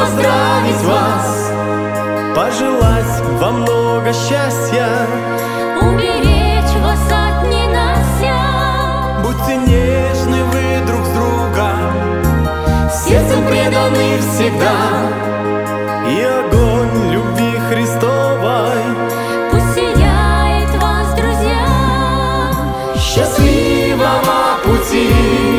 поздравить вас, пожелать вам много счастья, уберечь вас от ненастья. будьте нежны вы друг с другом, сердцем преданы всегда, и огонь любви Христовой Пусть сияет вас, друзья. счастливого пути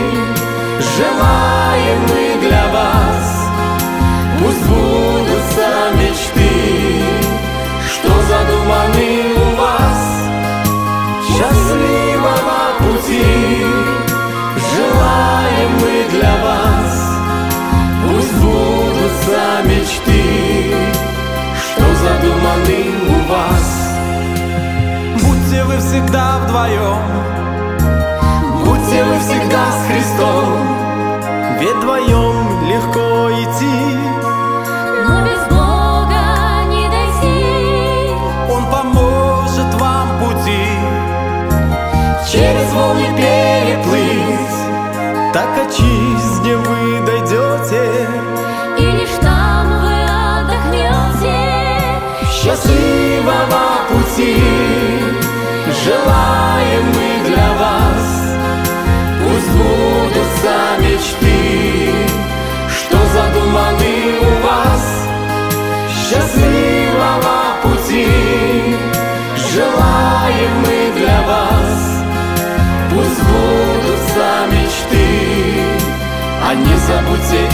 желаем мы для вас. Пусть сбудутся мечты, что задуманы у вас. Счастливого пути желаем мы для вас. Пусть сбудутся мечты, что задуманы у вас. будьте вы всегда вдвоем, Будьте вы всегда с Христом, ведь вдвоем легко идти. Но без Бога не дойти. Он поможет вам пути через волны переплыть. так отчизне вы дойдете. И лишь там вы отдохнете. Счастливого пути желаем мы для вас. Пусть сбудутся мечты, что задуманы у вас. Счастливого пути желаем мы для вас. Пусть сбудутся мечты, а не забудьте